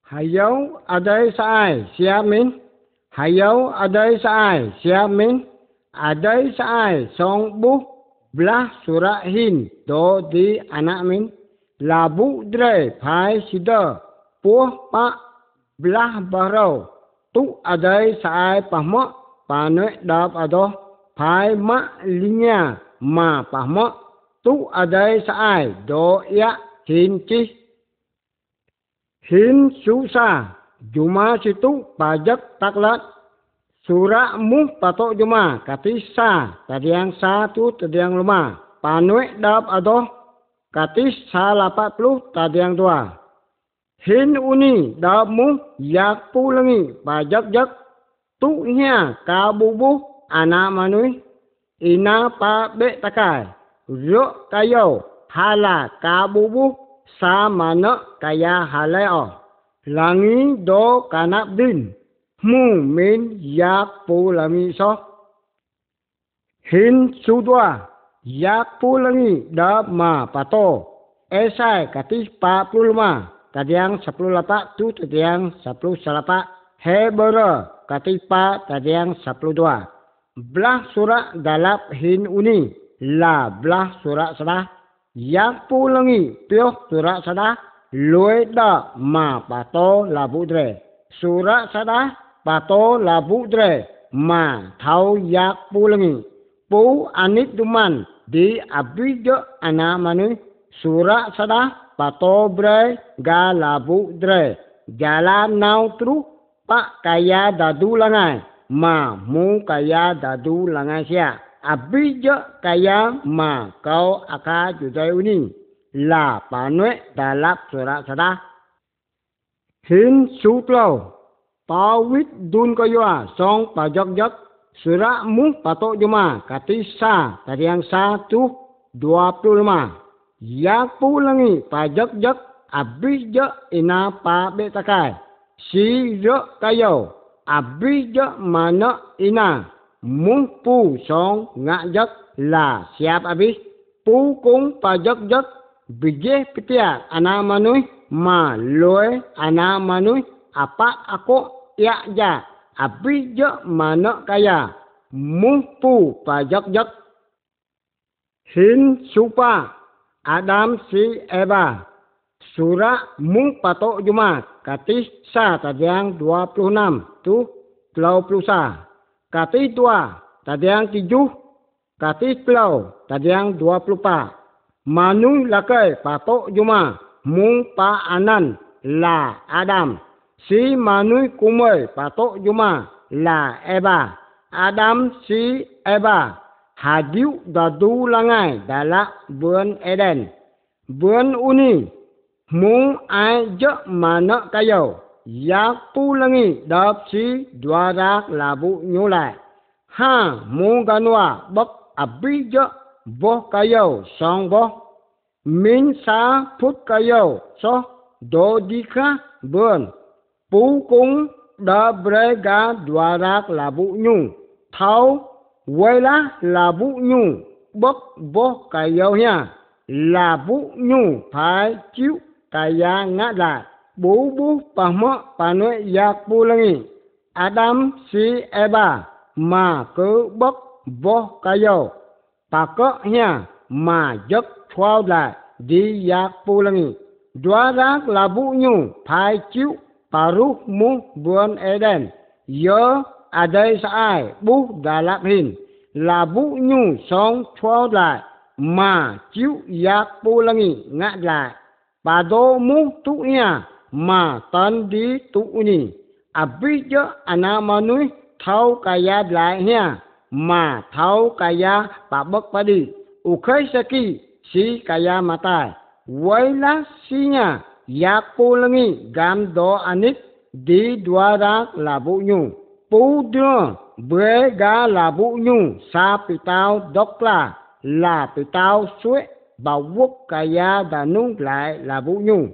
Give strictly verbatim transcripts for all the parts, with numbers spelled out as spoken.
Hayau adai sai siap min. Hayau adai sai siap min. Adai sai song bu belah surat hin do di anak min. Labu dre phai sida puh pak belah barau. Tu adai sai pahmak panek dap adoh phai mak linya ma pahmak. Tu adai sai do ya hin chih. Hin susah juma situ pajak taklat. Surah mu patok juma kati sa tadiang satu tadiang lima. Panuek dap adoh kati sa lapat puluh tadiang dua. Hin uni dap mu yak pulengi pajak jak. Tu nya kabubu anak manui. Ina pa be takai. Ruk kayo hala kabubu sa mana kaya haleo. Langi do kanap din. Mu min yak pulami so. Hin sudwa yak pulangi dap ma pato. Esai katis empat puluh lima. Tadiang sepuluh lapak tu tadiang sepuluh salapak. Hebera katis empat tadiang sepuluh dua. Belah surat dalap hin uni. La belah surat sadah. Yak pulangi pioh surat sadah. Lue da ma pato labu dre. Surat sadah pato labu dre ma thau yak pulangi. Pu anit duman di abidjo anak manui. Surat sadah pato bre ga labu dre. Jalan nau tru pak kaya dadu langai. Ma mu kaya dadu langai sia. Abidjo kaya ma kau aka judai uni. La panuek dalap surat sadah. Hin sutlau. Pawit dun kayua song pajak jak. Surat mu patok juma kati sa tadiang satu dua puluh lima. Yak pulangi pajak jak. Abis jak ina pa betakai. Si jak kayo. Abis jak mana ina. Mu pu song ngak jak. La siap abis. Pu kung pajak jak. Bijih petiak anak manui. Ma loe anak manui. Apa aku yak ja. Abis je mana kaya. Mumpu pajak jak. Hin supa. Adam si Eba. Surah mu patok juma. Katis sa tadiang dua puluh enam. Tu pulau puluh sa. Katis dua tadiang tujuh. Katis pulau tadiang dua puluh empat. Manu lakai patok juma. Mu pa anan la Adam. Si manui kumai patok juma la Eba. Adam si Eba. Hadiu dadu langai dalak buen Eden. Buen uni. Mu ai je mana kayo. Yak pulangi dap si dua rak labu nyulai. Ha mu ganwa bak abis je. Boh kayo song boh. Min sa phút kayo so do dika buen. Pu kung da bre ga dua rak labu nyu. Thau wela labu nyu. Bok boh kayo nya. Labu nyu phai chiu kaya ngak lại. Bú bú pahmo panue yak pulangi. Adam si Eba. Ma cứ bok boh kayo. Pakok nya ma jak thua lại di yak pulangi. Dua rak labu nyu phai chiu paruh mu buan Eden. Yo adai saai bu dalap hin. Labu nyu song thua lại. Ma chiu yak pulangi ngak lại. Pado mu tu nya ma tan di tu uni. Abis je anak manui thau kaya lại nya. Ma thau kaya pabak padi. Ukai saki si kaya matai. Waila sinya yak pulangi gam do anit di dua rak labu nyu. Pu đưa bre ga labu nyu sa pitau dokla la pitau suet bảo quốc kaya danung lại labu nyu.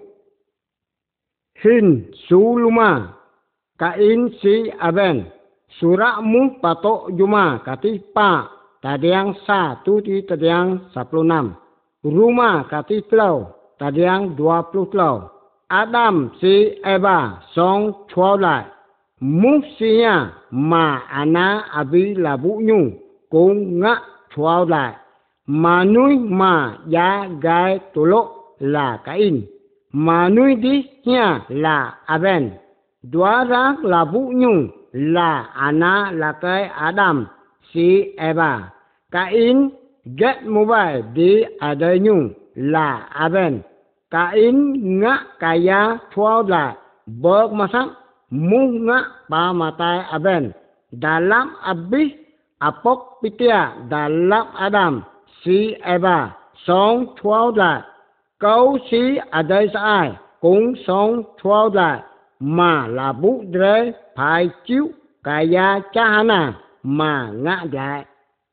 Hin suluma kain si aben. Surah mu patok juma kati pa. Tadiang sa tu di tadiang sepuluh enam. Rumah kati pulau. Tadiang dua puluh pulau. Adam si Eva song chua lại múc xia mà ana abi là vũ nhu cũng ngã chua lại mà nuôi mà giá gai tổ lộ là Cain mà nuôi đi nha là Abel đoá rác là vũ nhu là ana là cái Adam si Eva Cain get mobile đi ở đây nhu là Abel Cain ngã kaya chua lại bớt mà sáng mung ngã ba matai Abel dalam abis apokpitia dalam Adam si Eva song chua lại câu si ở đây sai cũng song chua lại mà là bút rễ phải chịu kaya chahana mà ngã lại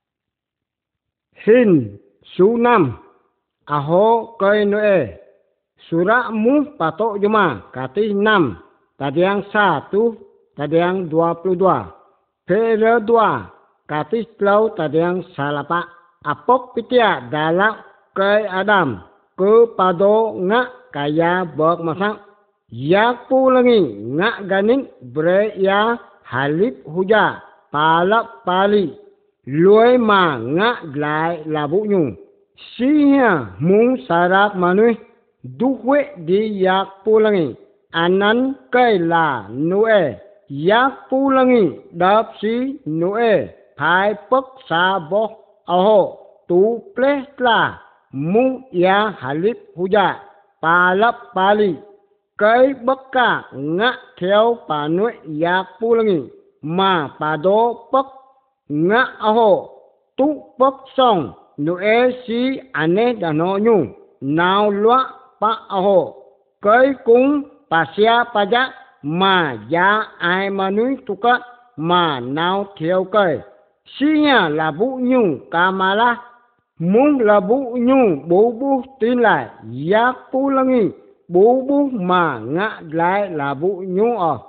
hin số năm aho koi noe surah mu patok juma kati enam tadi yang satu tadi yang dua puluh dua pere dua kati sepuluh tadi yang salapa apok pitia dalam koi Adam kepada ngak kaya bok masak ya pulangi ngak ganing bre ya halip huja palap pali luai ma ngak glai labu nyu siya mung sarak manui duwe di yak pulangi anan kai la noe yak pulangi dap si noe phai pak sa bo aho tu ple la mu ya halip huja palap pali kai bakka ngak theo pa noe yak pulangi ma pado pak ngak aho tu pak song noe si ane dano nyu nào loa pa aho kai kung pasya pajak ma ya ai manui tuka ma nào theo kai sinya là vũ nhu kamala mung là vũ nhu bố bố tin lại yak pulangi bố bố mà ngã lại là vũ nhu ở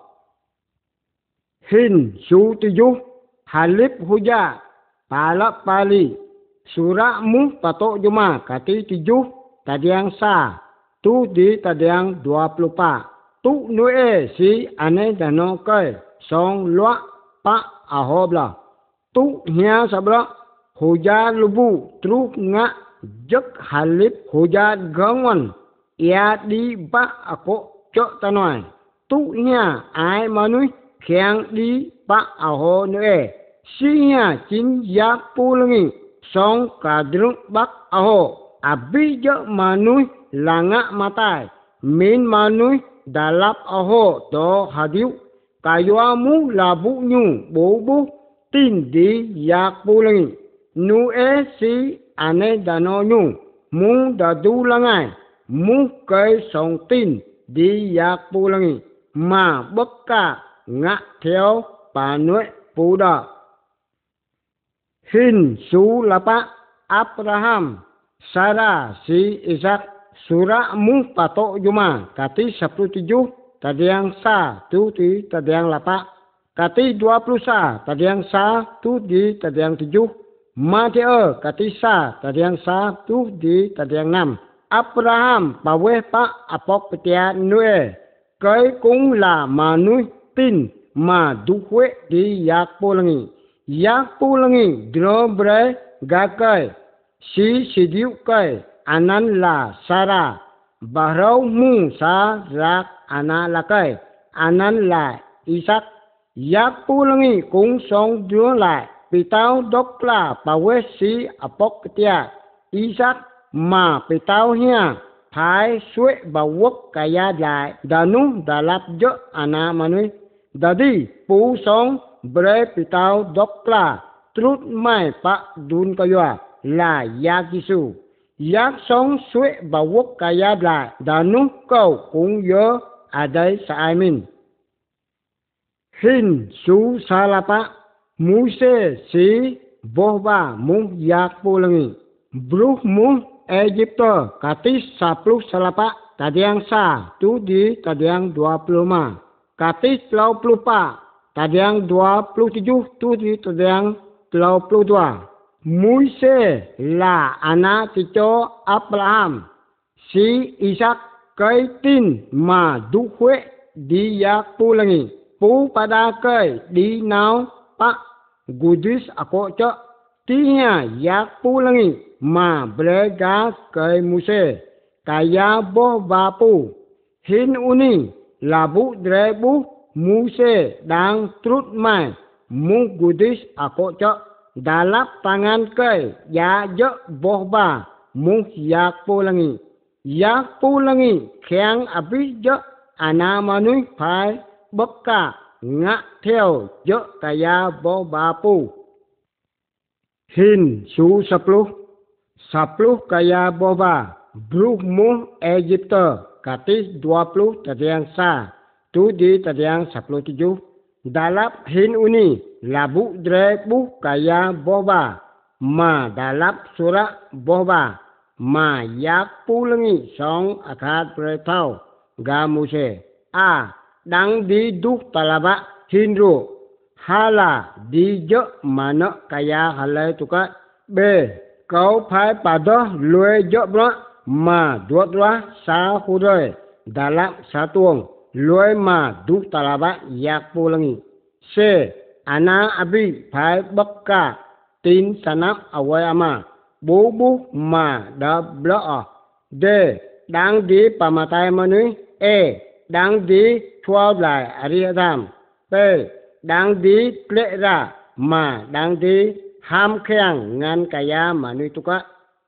hin su tiyu halip huja palap pali surah mu patok juma kati tiyu tadi yang sa tu di tadi yang dua puluh empat tu noe si ane dano kai song loa pa ahobla tu hia sabla huja lubu truk nga jak halip huja gangwan ia di ba ako cho tanoi tu hia ai manui khiang di ba aho noe si hia chin yak pulangi song kadrung bak aho abi jo manui langa matai min manui dalap aho do hadiu kayuamu labu nyu bobu tin di yak pulangi nu e si ane dano nyu mu dadu langai mu kai song tin di yak pulangi ma bakka ngạ theo panue puda hin su lapa Abraham Sarah si Ishak surah mu patok juma kati sepuluh tujuh tadi yang sa tu di tadi yang lapa kati dua puluh sa tadi yang sa tu di tadi yang tujuh Mateo kati sa tadi yang sa tu di tadi yang enam Abraham pawe pa apok petia nue kai kung la manui tin ma duwe di yak pulangi yak pulangi drobre gakai si sidiu kai anan la Sarah bahrau mu sa rak ana lakai anan la Ishak yak pulangi kung song dua lại pitau dokla pawe si apok ketia Ishak ma pitau hia thái suy bawak kaya lại danu dalap jo ana manui dadi pu song bre pitau dokla trut mai pa dun kaya là yak Giêsu yak song suy bawak kaya lại danu câu cũng nhớ ở đây sa amin hin su salapa muse si bohba mu yak pulangi bruh mu Egypto kati sepuluh salapa tadi yang sa tu di tadi yang dua puluh lima kati dua puluh empat tadi yang dua puluh tujuh tu di tadi yang dua puluh dua Muse la anak cucu Abraham si Ishak cây tin mà du khuế di yak pu langi pu pada cây di nau pak gudis ako cho tinya yak pu langi mà brega cây muse kaya bo bapu hin uni labu drebu muse đang trút mai mu gudis ako cho dalap tangan cây ya yo bo ba mu yak pu langi yak pu langi kheang abis yo ana manui phai bất cả ngã theo yo kaya bo bapu hin su saplu saplu kaya bo ba bru mu Egypte katis dua puluh tadiang sa tu di tadiang sepuluh tujuh dalap hin uni labu drebu kaya boba ma dalap surat boba ma yak pu langi song akad pretau ga muse a dang di duk talaba hinru hala di jo mana kaya halai tuka b kau phai pada lue jo bra ma duat ra sa huroi dalap satuang loi ma duk talaba yak pu langi c ana abi phai bakka tin sanap awai ama bu bu ma da bla d dang di pamatai manui e dang di thua lại ariadam p dang di ple ra ma dang di ham kheang ngan kaya manui tuka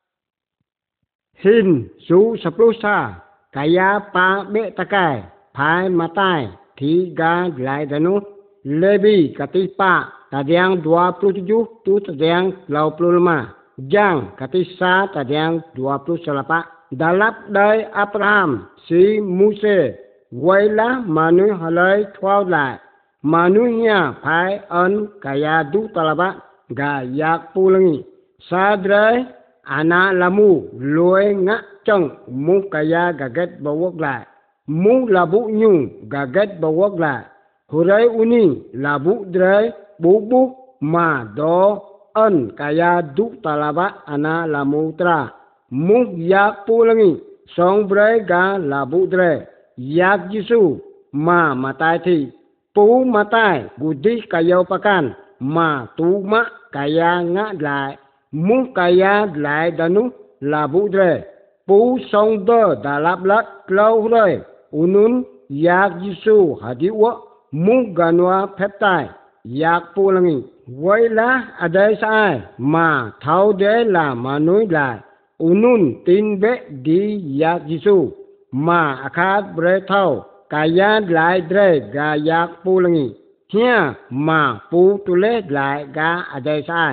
hin su sepuluh sa kaya pa be takai phai matai thi ga lai danu lebi katipa tadiang dua puluh tujuh tu tadiang dua puluh lima jang katisa tadiang dua puluh delapan dalap dai Abraham si Muse waila manu halai thau lại manunya phai an kaya du talaba ga yak pulangi sadrai ana lamu loi nga chong mu kaya gaget bawok lại mu labu nyung gaget bawok lại hurai uni labu drai bubu ma do an kaya du talaba ana lamu tra mu yak pulangi song brai ga labu drai yak Yesu ma matai thi pu matai gudi kaya pakan ma tu ma kaya nga lại mu kaya lại danu labu drai pu song do dalap lat klau rồi unun yak Yesu hadiwa mu ganwa pheptai yak pulangi waila adai sai ma thau de la manui lại unun tin be di yak Yesu ma akhat bre thau kaya lại dre ga yak pulangi hia ma pu tule lại ga adai sai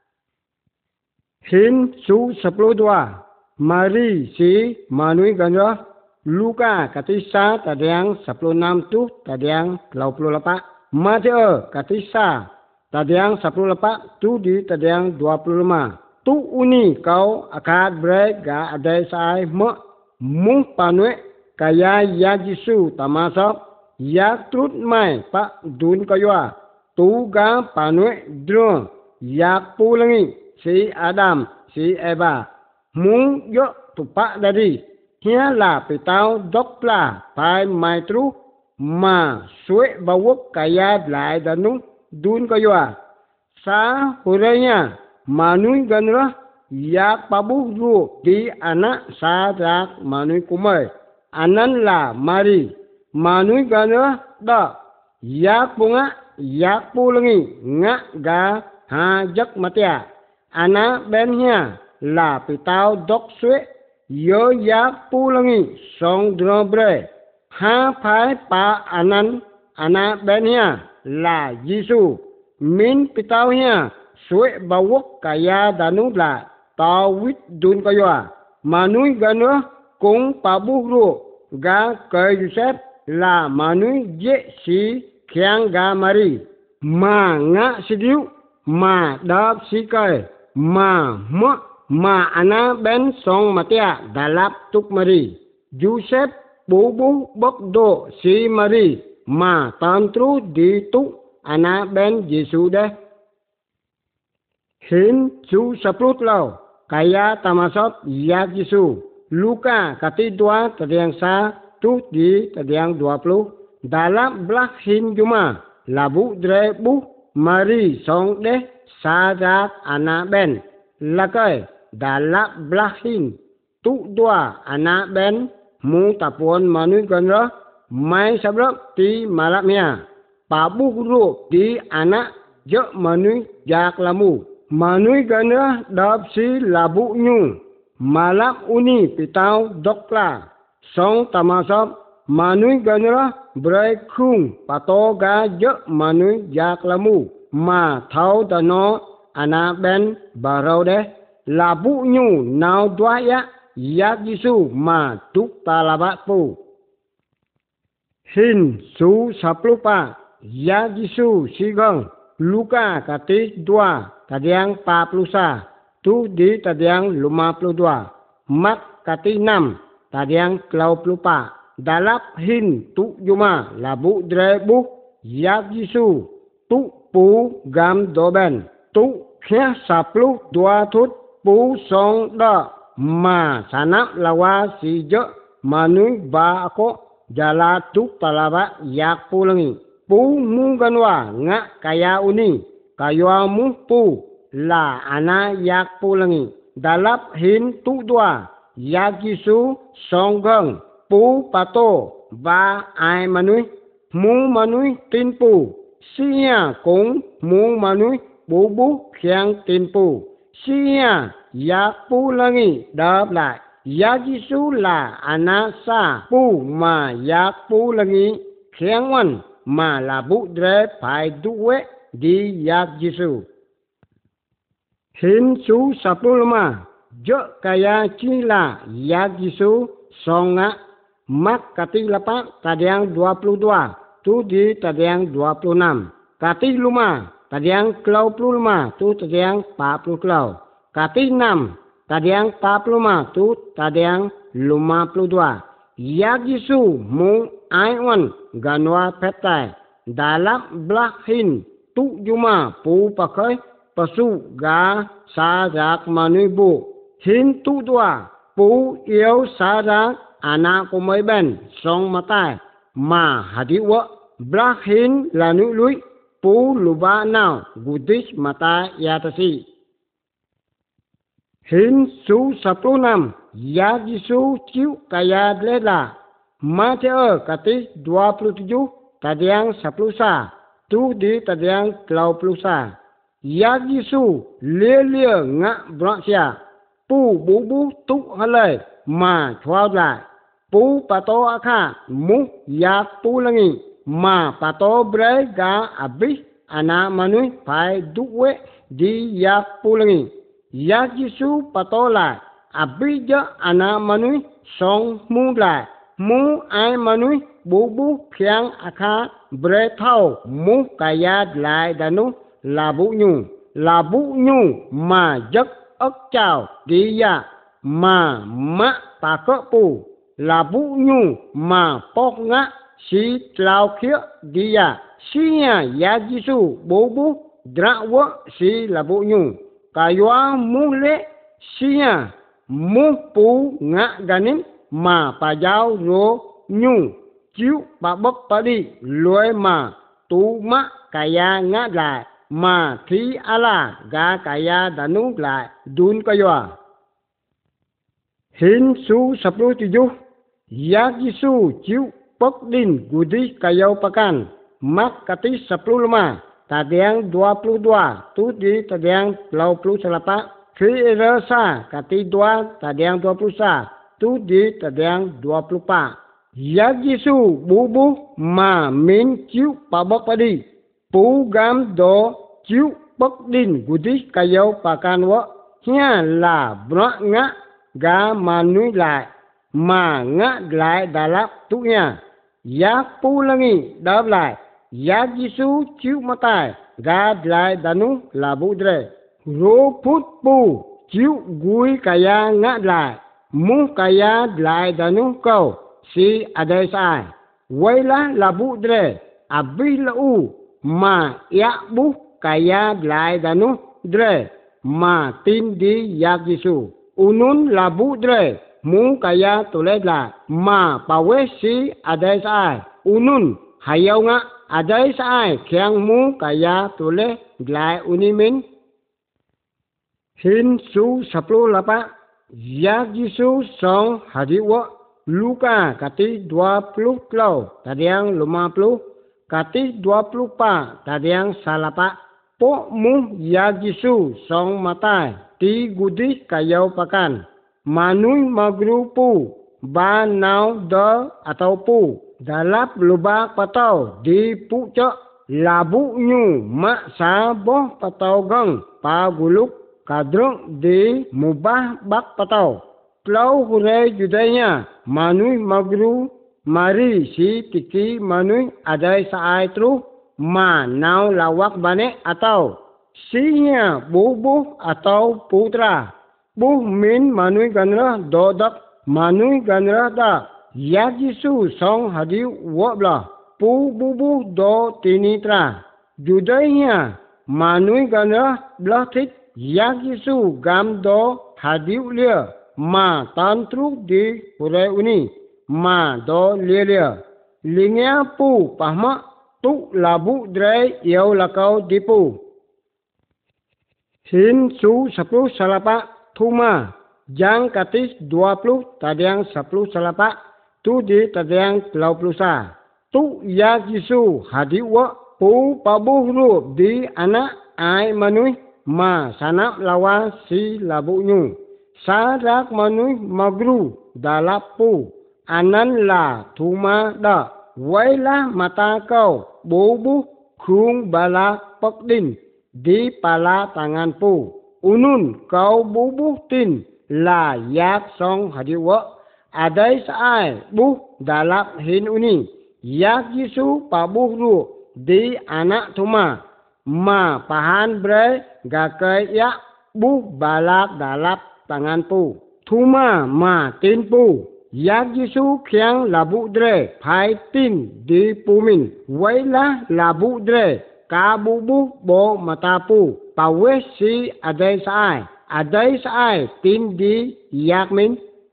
hin su sepuluh dua Mari si manui ganwa Luka katisa tadiang sepuluh enam tu tadiang dua puluh lapan Mateo katisa tadiang sepuluh lapan tu di tadiang dua puluh lima tu uni kau akad break ga adai sai mo mu panwe kaya ya Yesu tamasok yak trut mai pa dun kaywa tu ga panwe dro yak pulangi si Adam si Eva mu yo tupak dari hia la pitau dokla pai mai tru ma suwe bawuk kaya lai danu dun kaywa sa huranya manui ganra yak pabu ru di anak sa rak manui kumai anan la mari manui ganra da yak bunga yak pulangi nga ga ha jak matia ana ben hia la pitau dok suwe yo yak pulangi song drobre ha phai pa anan ana ben hia la Yesu min pitau hia suwe bawok kaya danu la tawit dun kaywa manui ganwa kung pabu ru ga kai Yusef la manui je si khyang ga mari ma nga sidiu ma dap si kai ma mo ma ana ben song matia dalap tuk mari Yusef bubu bok do si mari ma tantru di tuk ana ben Yesu de hin su sepuluh lau kaya tamasot yak Yesu Luka katidua tadiang sa tu di tadiang dua puluh. Dalam belakhin juma labu dre bu mari song deh sarat anak ben. Lakai dalam belakhin tu dua anak ben mu tapuan manu ganra mai sablak ti malaknya. Pabu guru di anak je manu jak lamu. Manu ganra dap si labu nyu. Malak uni pitau dokla. Song tamasap manui ganra berai khung pato ga je manui jak lamu ma thau dano ana ben barau de labu nyu nau dua ya yak Yesu ma tuk talabat pu hin su saplu pa yak Yesu sigang Luka kati dua tadiang empat puluh sa tu di tadiang lima puluh dua Mat kati enam tadiang dua puluh empat Dalap hin tu juma labu drebu yak Yesu tu pu gam doben tu khia saplu dua thut pu song da ma sanap lawa si je manui ba ko jala tu talaba yak pulangi pu mu ganwa nga kaya uni kaywa mu pu la ana yak pulangi dalap hin tu dua yak Yesu song gang pu pato ba ai manui mu manui tin pu sia cũng mu manui bu bu khiang tin pu sia yak pu langi đáp lại yak Yesu là anasa pu mà yak pu langi khiang wan mà là bu dre phải duwe di yak Yesu hin su sapulma je kaya cila yak Yesu songa Mat kati lapan tadiang dua puluh dua tu di tadiang dua puluh enam kati lima tadiang dua puluh lima tu tadiang empat puluh kelau kati enam tadiang empat puluh lima tu tadiang lima puluh dua yak Yesu mu aiwan ganwa petai dalam belakhin tu juma pu pakai pasu ga sarak manubu hin tu dua pu yêu sarak anak ko mới ben song matai ma hadiwa brahhin lanu lui pu luba now gudis mata yatasi hin su saplu nam ya Yesu ciu kaya lela Mateo kati dua puluh tujuh tadiang sepuluh sa tu di tadiang dua puluh sa ya Yesu lia lia ngak braksia pu bu bu tu halai ma chua lại pu pato akha mu yak pu langi ma pato bre ga abi ana manui pai duwe di yak pu langi yak Yesu pato la abi ja ana manui song mu la mu ai manui bu bu khiang akha bre thau mu kaya lại danu labu nyu labu nyu ma jak ốc chào đi ya mà ma pa ko pu labu nyu ma pok nga si tlau khia đi ya si ya ya Yesu bu bu dra wo si labu nyu kaywa mu le si ya mu pu nga ganin ma pa giao ro nyu chiu pa bok pa đi loi ma tu ma kaya nga lại mà thi ala ga kaya danu lại dun kaywa hin su saplu tujuh yak Yesu ciu pok din gudi kayau pakan mak kati sepuluh lima tadiang dua puluh dua tu di tadiang dua puluh delapan fi rasa kati dua tadiang dua puluh sa tu di tadiang dua puluh empat yak Yesu bubu ma min ciu pabok padi pu gam do chiu bok din gudi kayau pakan wo hia la bro nga ga manui lại mà nga lại dalap tu nya yak pu langi đáp lại yak Yesu chiu matai ga lại danu labu dre ro put pu chiu gui kaya nga lại mu kaya lại danu kau si adai sai waila labu dre abi lau ma ya bu kaya lại danu dre ma tin di yak Yesu unun labu dre mu kaya tulis la ma pawe si adai sai unun hayau nga adai sai khiang mu kaya tulis lai unimin hin su sepuluh lapa Yak Yesus song hadiwa Luka kati dua puluh klau tadiang lima puluh kati dua puluh pa tadiang salapa po mu Yak Yesus song matai ti gudi kayau pakan manui magrupu ba nau de atau pu dalap lubak patau di pucak labu nyu mak sa boh patau gang pa guluk kadrong di mubah bak patau. Klau hurai judainya manui magru mari si tiki manui adai saai tru ma nau lawak bane atau sinya bubuh atau putra. Buh min manui ganrah dodak manui ganrah da. Yak Yesus song hadiu wablah pu bubuh do tinitra. Judainya manui ganrah belah tik Yak Yesus gam do hadiu lia ma tan truk di hurai uni ma do lia lia lingya pu pahma tu labu drai yau lakau dipu hin su sepuluh salapa thuma jang katis dua puluh tadiang sepuluh salapa tu di tadiang dua puluh sa tu Yak Yesus hadiu wa pu pabuh rup di anak ai manui ma sanap lawa si labunya sarak manui magru dalapu anan la thuma da wailah mata kau bubu khung bala pokdin di pala tangan pu unun kau bubu tin la yak song hadiwa adai sai bu dalap hin uni Yak Yesus pabuh ru di anak thuma ma pahan bre gakai ya bu balak dalap tangan pu thuma ma tin pu Yak Yesus khiang labu dre phai tin di pumin waila labu dre ka bu bu bo mata pu pawe si adai sai adai sai tin di yak min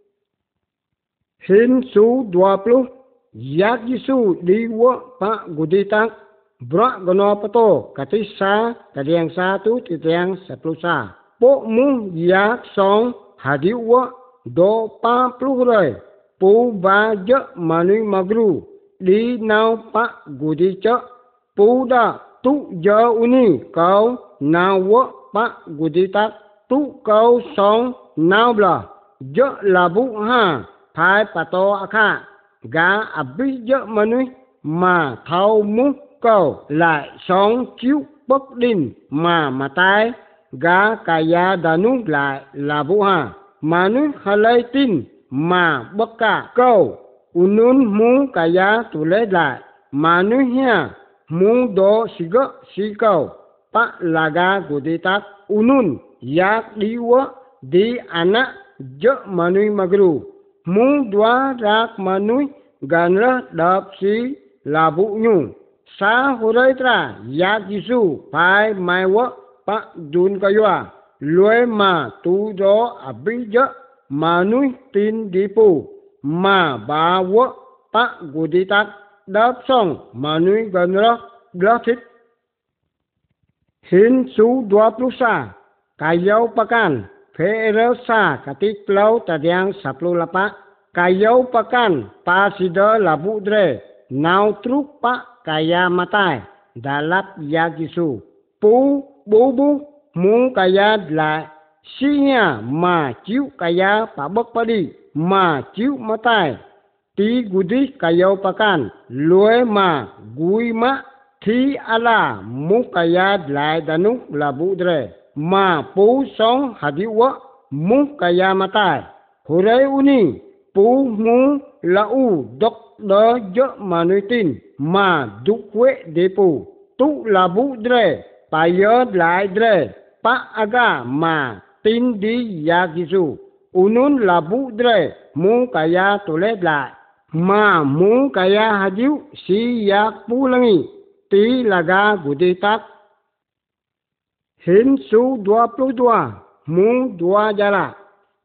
hin su dua puluh Yak Yesus di wa pa guditak Brak gono pato katisa tadiang satu titiang sepuluh sa. Po mu yak song hadiwa do pa plurai. Pu ba je manui magru di nau pa gudi cak. Pu da tu je uni kau nawa pa gudi tak. Tu kau song nau blah. Je labu ha pai pato akha. Ga abis je manui ma thau mu kau lại song chiếu bất đinh mà mà tai ga kaya danu lại là vũ hà mà nu halai tin mà bất cả kau unun mu kaya tu lấy lại mà nu hia mu do siga si kau pa laga guditak unun yak diwa di anak je manui magru mu dua rak manui ganra dap si labu nyu sa hurai tra Yak Yesus pai mai wa pa dun kaywa lue ma tu do abija manui tin dipu ma ba wa pa guditak dap song manui ganra glatit hin su dua puluh sa kayau pakan Ferel sa katik plau tadiang sepuluh lapa kayau pakan pasida labu dre nau truk pa kaya matai dalap Yak Yesus pu bubu mu kaya la sinya ma chiu kaya pa bak padi ma chiu matai ti gudi kayau pakan lue ma gui ma thi ala mu kaya lai danu labu dre ma pu song hadiwa mu kaya matai hurai uni pu mu lau dok đỡ dỡ mà nuôi tin mà duk quê đề pu tu là bu dre pa yơ lại dre pa aga mà tin đi Yak Yesus unun là bu dre mu kaya tulet lại mà mu kaya hadiu si yak pulangi ti laga guditak hin su dua puluh dua mu dua jala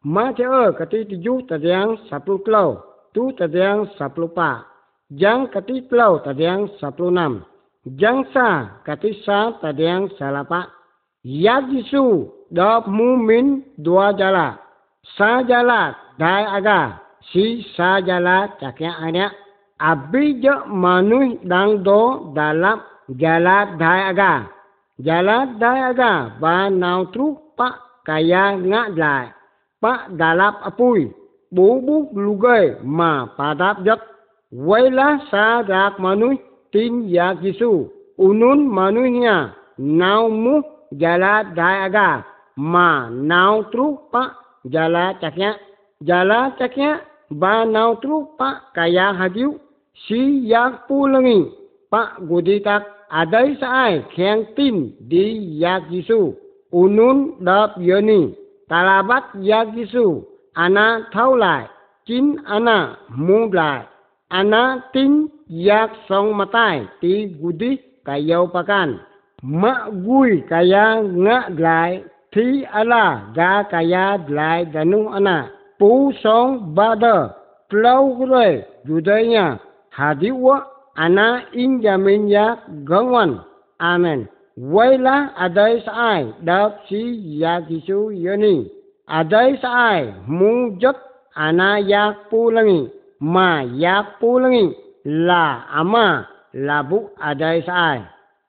Macam kati tujuh tadiang sepuluh kilo, tu tadiang sepuluh pak. Jang kati kilo tadiang sepuluh enam. Jang sa kati sa tadiang salapak. Yak Yesu dap mumin dua jala. Sa jala dai aga. Si sa jala cakya anak. Abi je manuh dang do dalam jala dai aga. Jala dai aga ba nau tru pak kaya ngak dai. Pak dalap apui. Bubu lugai ma padap jat. Wailah sa rak manuh tin yak Yesu. Unun manuhnya nau mu jala dai aga. Ma nau tru pak jala cakya. Jala cakya ba nau tru pak kaya hadiu. Si yak pulangi pak guditak adai saai keng tin di yak Yesu. Unun dap yoni. Talabat yak Yesu. Ana thau lại. Kin ana mu lại. Ana tin yak song matai ti gudi kayau pakan. Ma gui kaya ngak lại. Thi ala ga kaya lại danu ana. Pu song bada. Plau gure judainya. Hadiwa ana injamin yak gangwan. Amen. Wailah adai saai dap si yak Yesu yoni. Adai saai mujat ana yak pulangi. Ma yak pulangi la ama labu adai saai.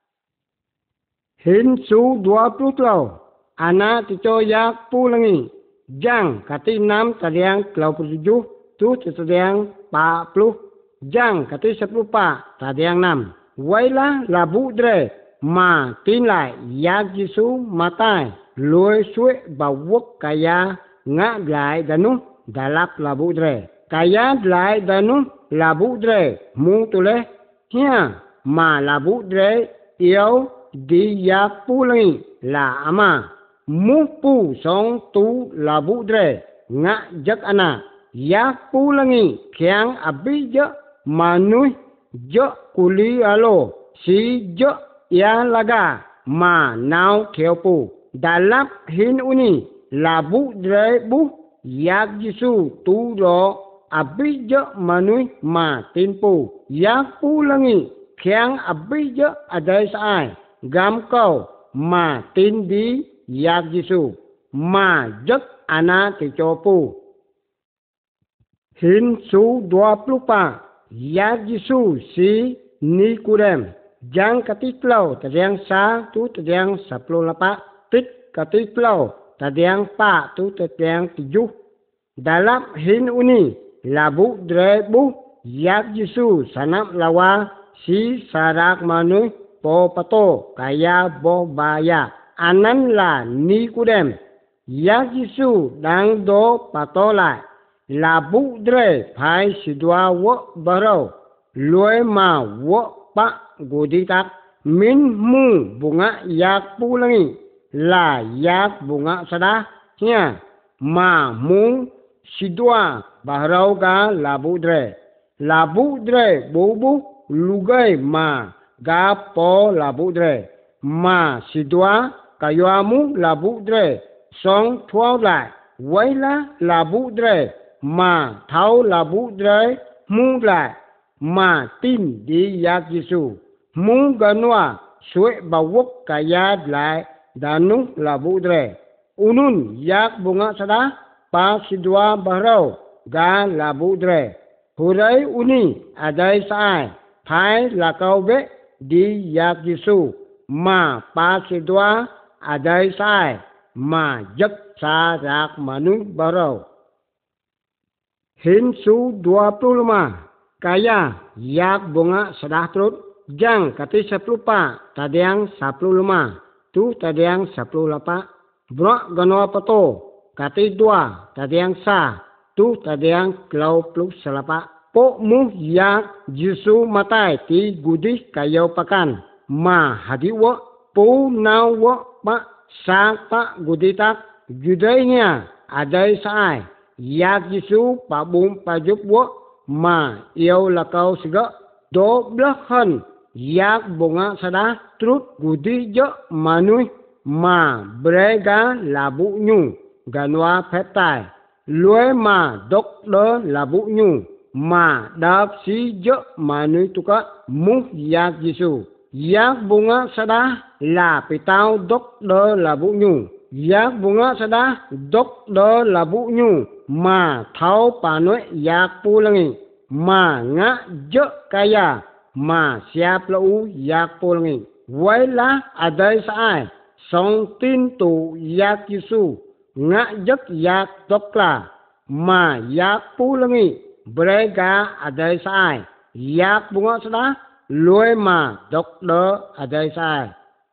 Hin su dua puluh kilo. Ana tico yak pulangi. Jang kati enam tadiang dua puluh tujuh. Tu tadiang empat puluh. Jang kati sepuluh pak tadiang enam. Wailah labu dre. Ma tin lại yak Yesu matai. Lôi suy bảo quốc kaya ngã lại danu dalap labu dre. Kaya lại danu labu dre. Mu tule. Hia ma labu dre yêu di yak pulangi la ama. Mu pu song tu labu dre. Ngã jak ana. Yak pulangi kiang abi je manuh je kuli alo. Si je ya laga ma nau keopu. Dalam hin uni labu dre bu yak Yesu tu ro abi je manuh ma tinpu. Yak pulangi kiang abi je adai saai. Gam kau ma tin di yak Yesu. Ma jak ana ticopu. Hin su dua puluh pak. Yak Yesu si Nikodem. Jang katiklau tadiang sa tu tadiang sepuluh lapak. Tit katiklau tadiang pa tu tadiang tujuh. Dalam hin uni labu dre bu yak Yesu sanap lawa si sarak manuh po pato kaya bo baya. Anan la Nikodem. Yak Yesu dang do pato lại. Labu dre phai si dua wo barau. Lue ma wo pak guditak. Min mu bunga yak pulangi. La yak bunga sada. Hia ma mu si dua barau ga labu dre. Labu dre bubu lugai ma ga po labu dre. Ma si dua kayuamu labu dre. Song thuau lại. Wailah labu dre. Ma thau labu dre mu lại. Ma tin di yak Yesu. Mu ganua suy bawuk kaya lại danu labu dre. Unun yak bunga sada pa si dua barau ga labu dre. Hurai uni adai saai. Phai lakau be di yak Yesu. Ma pa si dua adai saai. Ma jak sa rak manuh barau. Hin su dua puluh lima. Kaya yak bunga sedah terut. Jang kati sepuluh pak tadiang sepuluh lima. Tu tadiang sepuluh lapak. Bro ganua pato kati dua tadiang sa. Tu tadiang dua puluh selapak. Po mu yak Yesu matai ti gudi kayau pakan. Ma hadiwa pu nau wo pak sa pak guditak. Judainya adai saai. Yak Yesu pabung pajup wo ma yêu lakau siga. Do belakhan yak bunga sada trut gudi je manuh ma brega labu nyu ganua petai. lue mà đốc đỡ là vũ nhu mà đáp si dỡ mà nuôi tu cả múc yak Giêsu yak bunga sada là pitao đốc đỡ là vũ nhu yak bunga sada đốc đỡ là vũ nhu mà tháo panuệ yak pulangi mà ngã dỡ kaya mà siap lau yak pulangi vậy là adai sai song tin tu yak Giêsu ngã giấc yak dokla mà yak pulangi berega adai sai yak bunga sada lue mà dok đỡ adai sai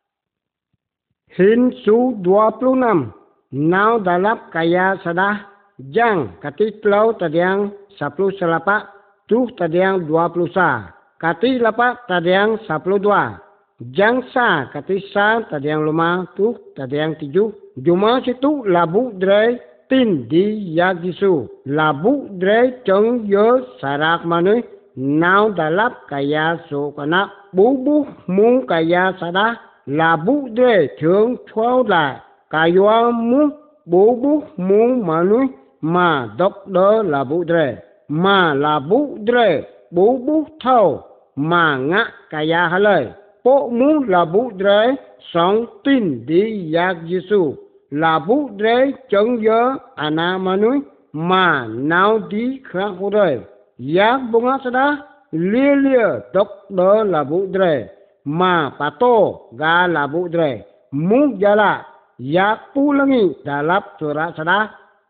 hin su dua puluh enam now dalap kaya sada jang kati tlau tadiang sepuluh selapak tu tadiang dua puluh sa kati lapak tadiang sepuluh dua jang sa kati sa tadiang lima tu tadiang tujuh juma situ labu dre tin di yak Giêsu labu dre chong yo sarak manui now dalap kaya so kana bu bu mu kaya sada labu dre thường thao lại kaya mu bu bu mu manui mà đốc đỡ labu dre mà labu dre bu bu thao mà ngã kaya halai po mu labu dre song tin di yak Giêsu labu dre chong yo ana manui mà nào đi khác rồi yak bunga sada lia lia đốc đỡ labu dre mà pato ga labu dre mu jala yak pulangi dalap surat sada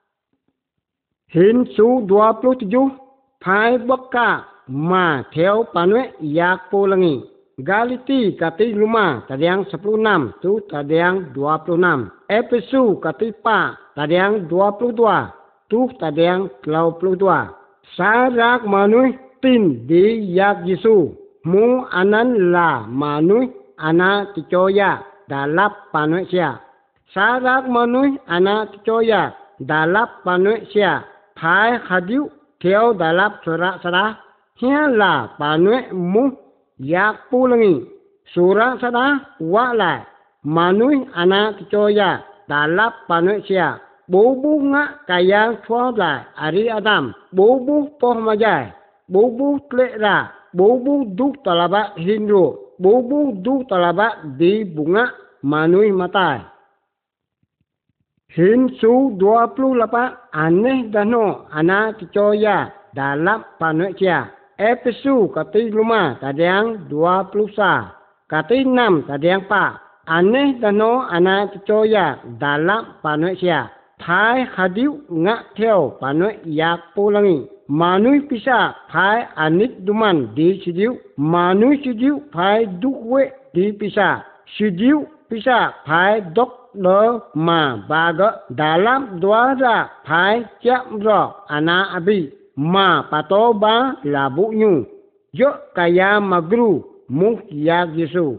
hin su dua puluh tujuh phai bokka mà theo panuệ yak pulangi Galiti kati lima tadiang sepuluh enam tu tadiang dua puluh enam Efesu kati pa tadiang dua puluh dua tu tadiang tiga puluh dua sarak manui tin di yak Giêsu mu anan la manui ana ticoya dalap panusia sarak manui ana ticoya dalap panusia phai hadiu theo dalap surat sada hia la panue mu yak pulangi surat sada wa la manui ana ticoya dalap panusia bố bố ngã kaya thua lại ari adam bố bố pohmajai bố bố tle ra bố bố duk talaba hindro bố bố duk talaba di bunga manui matai hin su dua puluh lapan aneh dano ana ticoya dalam panusia Efesu kati lima tadiang dua puluh sa kati enam tadiang pa aneh dano ana ticoya dalam panusia phai hadiu ngã theo panuệ yak pulangi manui pisa phai anit duman di sidiu manui sidiu phai dukwe di pisa sidiu pisa phai dok đỡ mà baga dalam dwara phai chạm ro ana abi mà pato ba labu nyu yo kaya magru muk yak Giêsu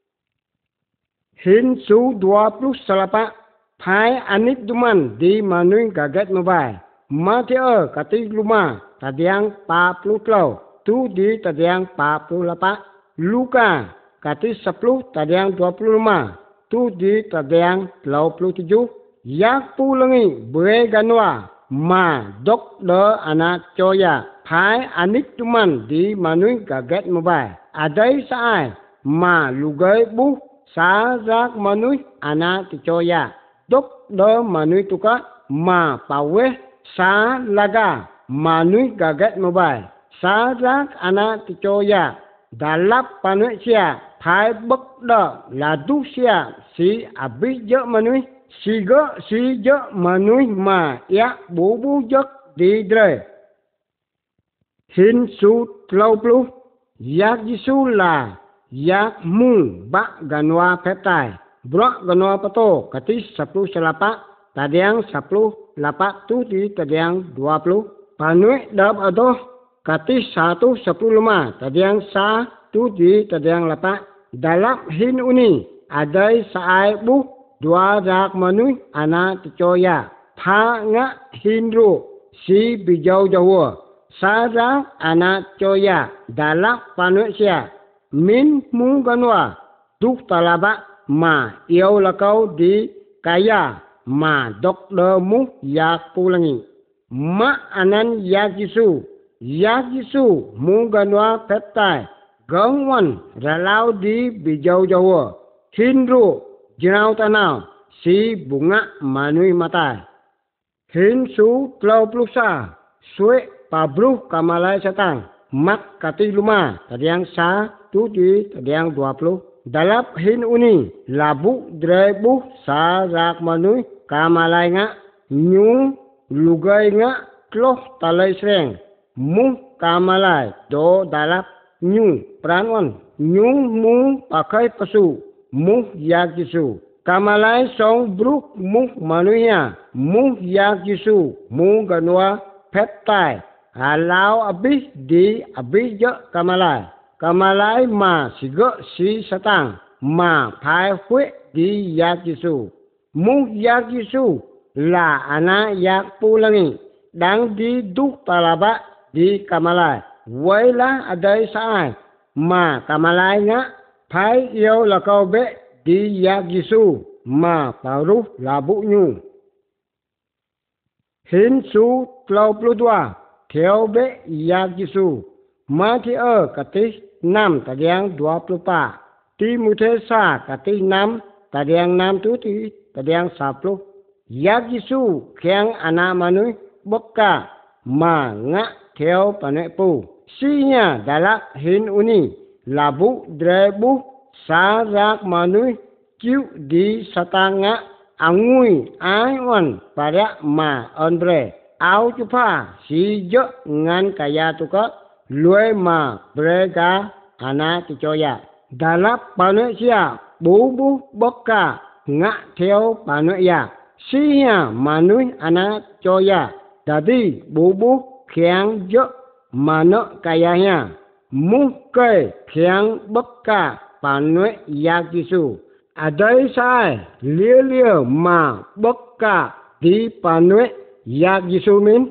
hin su dua puluh delapan phai anit duman di manui gaget mabai Mateo kati lima tadiang empat puluh tiga tu di tadiang empat puluh lapan Luka kati sepuluh tadiang dua puluh lima tu di tadiang tiga puluh tujuh yak pulangi beganwa ma dok đỡ anak coya phai anit duman di manui gaget mabai adai sai ma lugai bu sa rak manui anak coya dok đỡ manui tuka ma pawe sa laga manui gaget mabai sa rak anak ticoya dalap panusia phai bak đỡ là du sia si abi dỡ manui si gỡ si dỡ manui ma ya bu bu dỡ di dre hin su tiga puluh yak Giêsu là yak mu ba ganwa pheptai bro ganwa pato kati sepuluh selapak tadiang sepuluh lapak tu di tadiang dua puluh panui dap adoh kati satu sepuluh lima tadiang sa tu di tadiang lapak dalam hin uni adai saai bu dua rak manui ana ticoya pha nga hindro si bijau jawa sa rak ana coya dalam panusia min mu ganwa duk talaba ma yêu lakau di kaya ma dok đỡ mu yak pulangi mak anan yak Yesu yak Yesu mu ganwa peptai gangwan ralau di bijau-jawa hinru jenau tanau si bunga manui matai hin su tlau plusa suek pabruh kamalai satang mak kati luma tadiang sa tu di tadiang dua puluh dalap hin uni labu drebu sa rak manui kamalai nga nyu lugai nga tloh talai sreng mu kamalai do dalap nyu pranwan nyu mu pakai pasu mu yak Yesu kamalai song bruk mu manuia mu yak Yesu mu ganwa peptai halau abis di abis je kamalai kamalai ma sigo si satang ma phai hue di yak Yesu mu yak Yesu là ana yak pulangi đang di duk talaba di kamalai với lá ở đây sai mà kamalai ngã phái yêu là câu bệ đi yak Yesu mà paru là bụ nhu hin su tlau pludwa theo bệ yak Yesu ma thi ơ kati nam tadiang dua puluh pa ti mutesa kati nam tadiang nam tu ti tadiang sapuluh yak Yesu keng ana manui bokka ma nga theo panepu sinya dalak hin uni labu drebu sa rak manui kiu di satanga angui aiwan pada ma andre au chupa si jo ngan kaya tuka lue ma brega ana ticoya dalap panusia bubu bokka nga theo panuya sinya manui ana coya jadi bubu keng jo mano kayanya mukai keng bokka panue yak Yesu adai sai lia lia ma bokka di panue yak Yesu min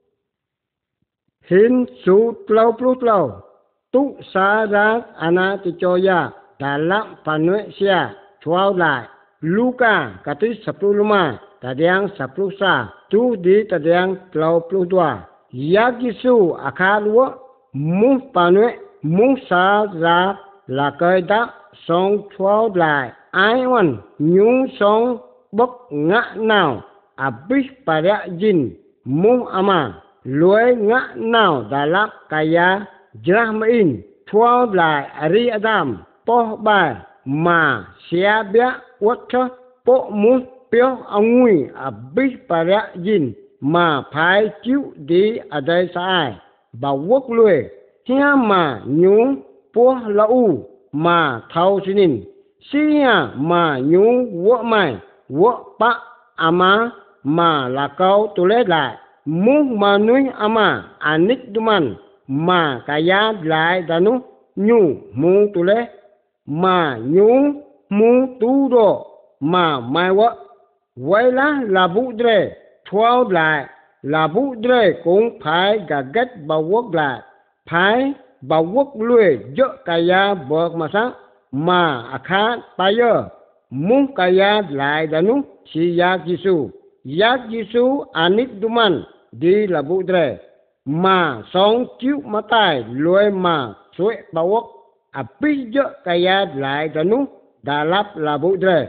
hin su tlau plu tlau tu sa rak ana ticoya dalam panue sia chuau lại Luka kati sepuluh lima tadiang sepuluh sa tu di tadiang tlau plu dua yak Yesu akalua mu panue mu sa rak là cây đắc song chuau lại ai wan nhung song bốc ngã nào abis pada jin mu ama lue ngã nào dalam kaya jrahmain chuau lại ari adam po ba mà sia bia wacha po mu pio angui abis pada jin mà phai chiu di adai sai ba wok lue hia mà nhung po lau mà thau sinin sia mà nhung wo mai wo pa ama mà là câu tu lết lại mu manui ama anik duman mà kaya lại danu nyu mu tu lết mà nhung mu tu do mà mai wo vậy là là bu dre thuao lại là bu dre cũng phải gà ghét bao quốc lại phải bao quốc lùi dỡ kaya bậc mà sáng mà akha payo mu kaya lại danu si yak Yesu yak Yesu anik duman di là bu dre mà song chiu matai lùi mà suy bao quốc api dỡ kaya lại danu dalap là bu dre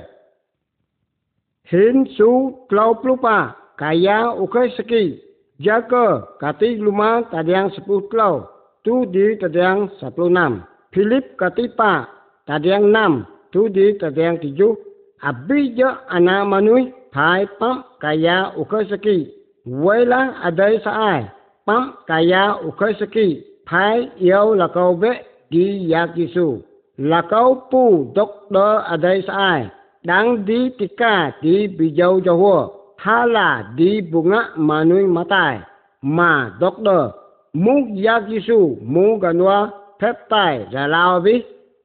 hin su tlau plupa kaya ukai seki jaga kati luma tadiang sepuluh tlau tu di tadiang sepuluh enam Philip kati pa tadiang enam tu di tadiang tujuh abija ana manui phai pam kaya ukai seki wela adai saai pam kaya ukai seki phai yêu là câu ve di yak Yesu là câu pu doktor adai saai đang di tika di bijau jauh hala di bunga manui matai ma doktor mu yak Yesu mu ganwa peptai ralau bi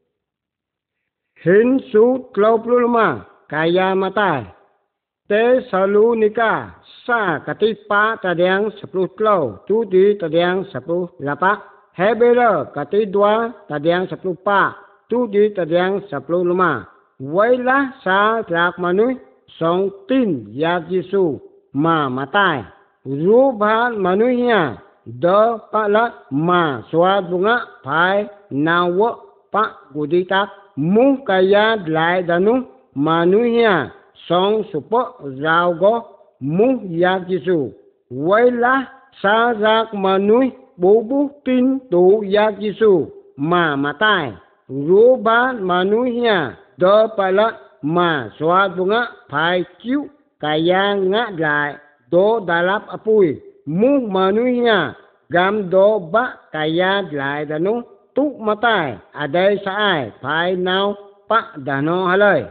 hin su tlau puluh lima kaya matai te Salonika sa katipa tadiang sepuluh tlau tu di tadiang sepuluh lapak Hebera kati dua tadiang sepuluh pa tu di tadiang sepuluh lima vậy là sa rak manui song tin yak Yesu mà matai rubahan manusia do palat ma suat bunga pai nawa pak guditak mu kaya lai danu manusia song supo rau go mu yak Giêsu wailah sajak manui bubu tin tu yak Giêsu ma matai rubahan manusia do palat ma suat bunga pai kiu kaya ngak lai do dalap apui mu manusia gam do ba kaya lai danu tu matai adai saai pai nau pa dano halai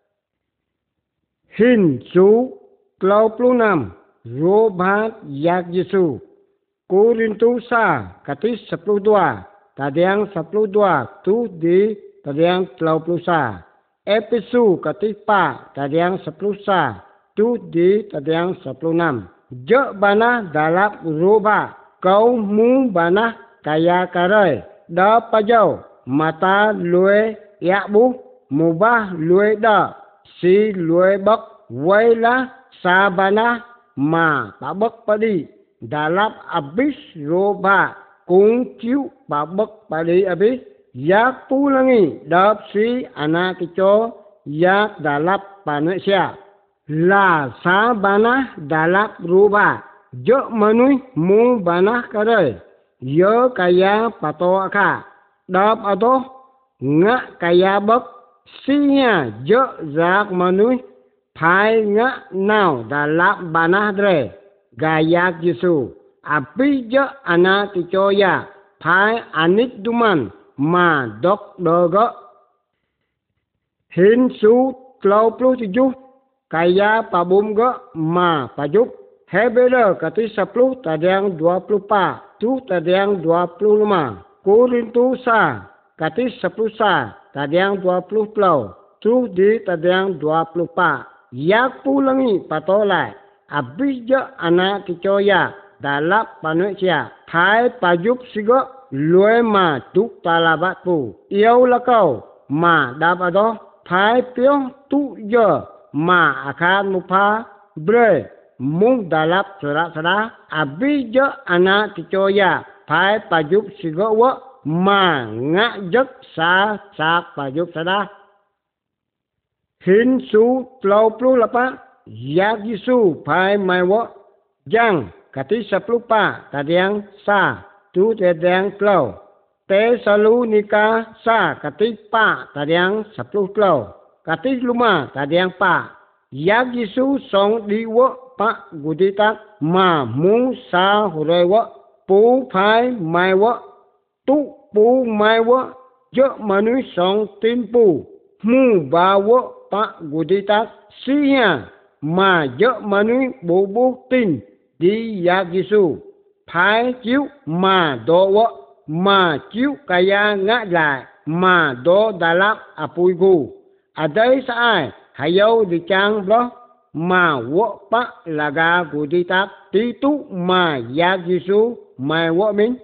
hin su dua puluh enam rubahan yak Giêsu Korintus sa katis sepuluh dua tadiang sepuluh dua tu di tadiang dua puluh sa Efesu katis pa tadiang sepuluh sa tu di tadiang sepuluh enam je bana dalap ruba kau mu bana kaya karai da pajau mata lue yak bu mubah lue da si lue bak waila sabana ma pabak padi dalap abis ruba kung kiu pabak padi abis yak pulangi dap si anak kico yak dalap panusia la sabana dalap ruba je manui mu bana karai yo kaya pato aka dap ato nga kaya bak sinya je zak manui pai nga nau dalap bana dre gayak Giêsu api je anak kicoya pai anit duman ma dok dogo hin su dua puluh tujuh kaya pabum go ma pajuk Hebrew katis sepuluh tadiang dua puluh empat tu tadiang dua puluh lima Korintus sa katis sepuluh sa tadiang dua puluh pulau tu di tadiang dua puluh empat yak pulangi patolai abis je anak kicoya dalap panusia pai pajuk sigo lue ma tuk talabat pu iau lakau ma dabado pai piong tu je ma akan mupa bre mung dalap sera-sera abis je anak kicoya pai pajuk sigo wa ma ngak jek sa sak pajuk sada hin su dua puluh lapan yak Giêsu pai mai wa jang katis sepuluh pa tadiang sa tu tadiang pulau Tesalonika sa katis pa tadiang sepuluh pulau katis luma tadiang pa yak Giêsu song di wa pa guditak ma mu sa hurai wa pu pai mai wa tu pu mai wa je manui song tin pu mu ba wa pa guditak siya ma je manui bubu tin di yak Giêsu pai chiu ma do wa ma chiu kaya ngak lại ma do dalap apui gu adai saai hayau di chang blo ma wo pa laga guditak titu ma yak Giêsu mai wo min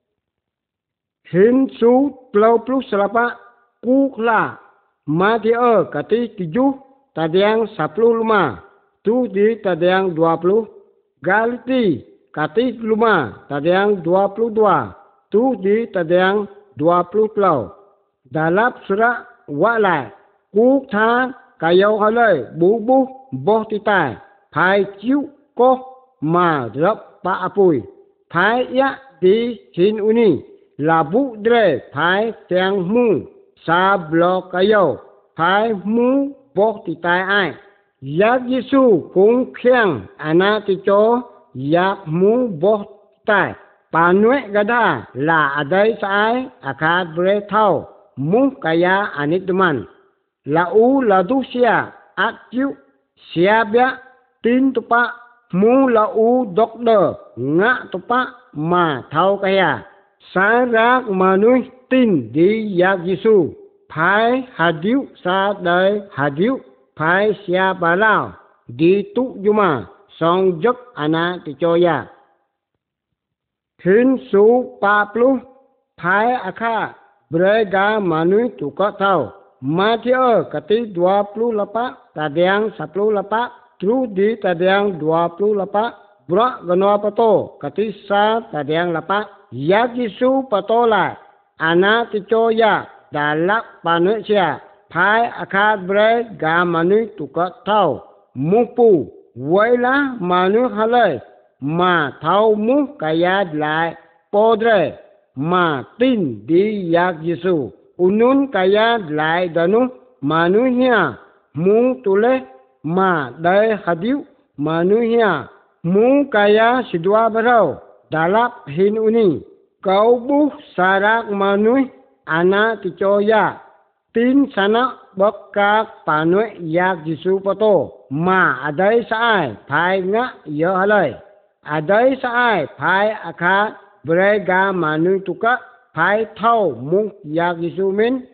hin su dua puluh delapan kukla Matius katis tujuh tadiang sepuluh lima tu di tadiang dua puluh Galati katis lima tadiang dua puluh dua tu di tadiang dua puluh pulau dalap surat walai kuk tha kayau halai bubu boh titai pai chiu ko ma rap pa apui pai ya di hin uni labu dre pai tiang mu sa blok kayau pai mu boh titai ai yak Giêsu kung khiang anak kico yak mu boh titai panue gada la adai sai akad bre thau mu kaya anit duman lau ladusia at chiu siabia tin tupa mu lau dokter ngak tupa ma thau kaya sarak manui tin di yak Giêsu pai hadiu sa dai hadiu pai sia balau di tu juma song jek anak kicoya hin su empat puluh pai akha brega manui tukot thau Matius katis dua puluh lapan tadiang sepuluh lapan tu di tadiang dua puluh lapan bro gano pato katisa tadiang lapak yak Yesu pato la ana ticho ya dalak panusia pai akad bre ga manu tuka tau mupu waila manu halai ma thau mu kaya lại podre ma tin di yak Yesu unun kaya lại danu manuhia mu tule ma dai hadiu manuhia mu kaya sidua barau dalap hin uni kau bu sarak manuh ana ticoya tin sana bokak panue yak Yesu poto ma adai saai phai nga yo halai adai saai phai akha brega manu tuka phai thau mu yak Yesu min